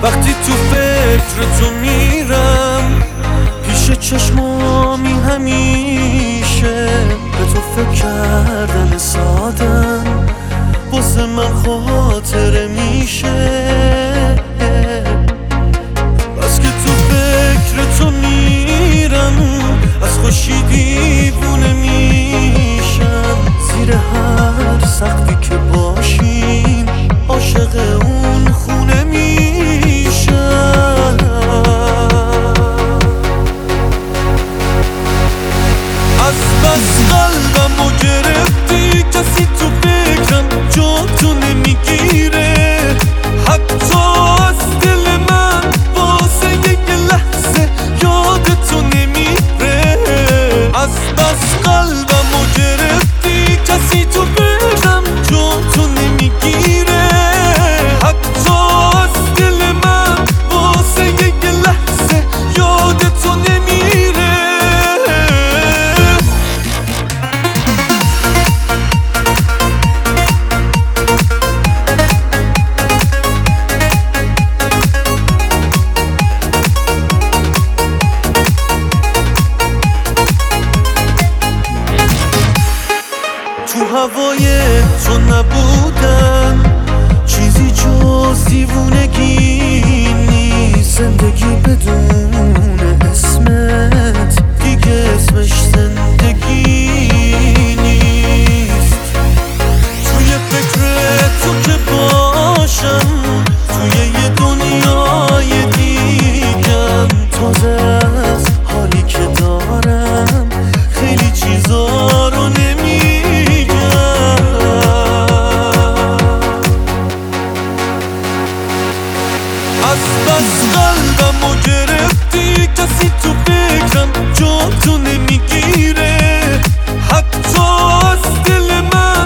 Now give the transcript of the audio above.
وقتی تو فکر تو میرم پیش چشمامی همیشه به تو فکر کردن سادم واسه من خاطره میشه. بس که تو فکر تو میرم از خوشی دیوونه میشم، زیر هر سقفی که باشیم عاشق اون خونه میشم. از بس قلبمو گرفتی کسی تو فکرم جا تو نمیگیره، حتی از دل من واسه یک لحظه یاد تو نمیره. از بس قلبمو گرفتی کسی تو فکرم جا تو نمیگیره، حتی از دل من واسه یک لحظه یاد تو نمیره. تو هوای تو نبودن چیزی جز دیوونگی نیست، زندگی بدون اسمت دیگه اسمش زندگی نیست. توی فکر تو که باشم توی یه دنیای دیگم، تازه از حالی که دارم خیلی چیزا رو از بس قلبمو گرفتی کسی تو فکرم جا تو نمیگیره، حتی از دل من